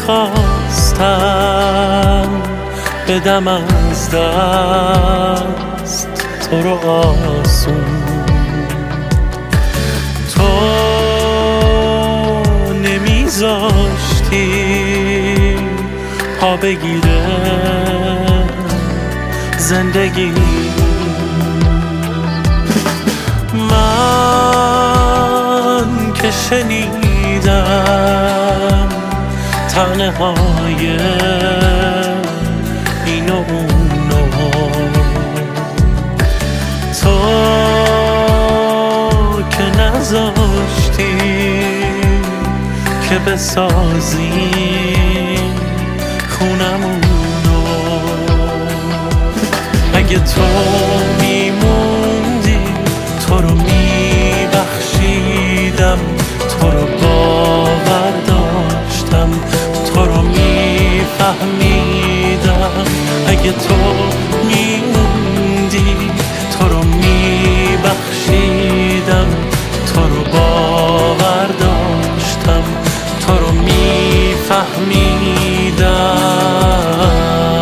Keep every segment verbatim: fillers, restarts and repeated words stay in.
نمیخواستم بدم از دست تو رو آسون. تو نمیذاشتی پا بگیره زندگی. من که شنیدم تنه های این و اونو، تو که نذاشتی که بسازیم خونمونو. اگه تو میموندی تو رو میبخشیدم، تو رو باور داشتم، تو رو میفهمیدم. اگه تو میموندی تو رو میبخشیدم، تو رو باور داشتم، تو رو میفهمیدم.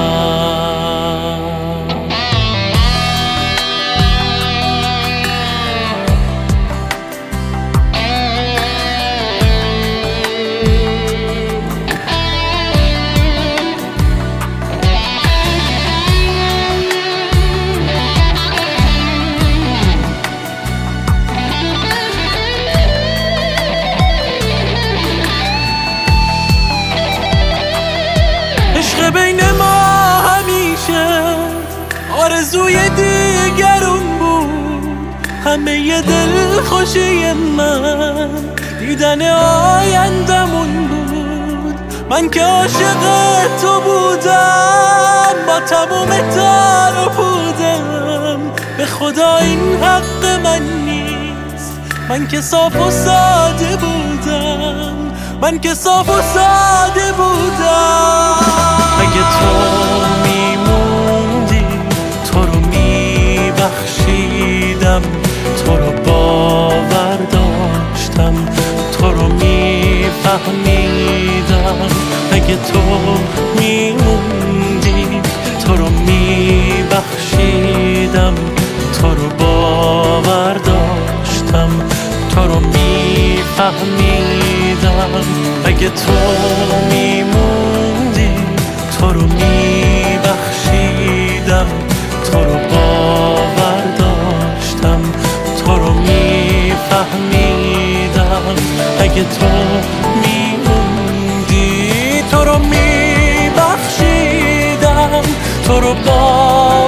عشق بین ما همیشه آرزوی دیگرون بود، همه دل خوشی من دیدن آیندمون بود. من که عاشق تو بودم با تموم دار و پودم، به خدا این حق من نیست. من که صاف و ساده بودم، من که صاف و ساده بودم. اگه تو میموندی تو رو میبخشیدم، تو رو باور داشتم، تو رو میفهمیدم. اگه تو میموندی تو رو میبخشیدم، تو رو باور داشتم، تو رو میفهمیدم. اگه تو میموندی تو رو میبخشیدم، تو رو باور داشتم، تو رو میفهمیدم. اگه تو میموندی تو رو میبخشیدم، تو رو باور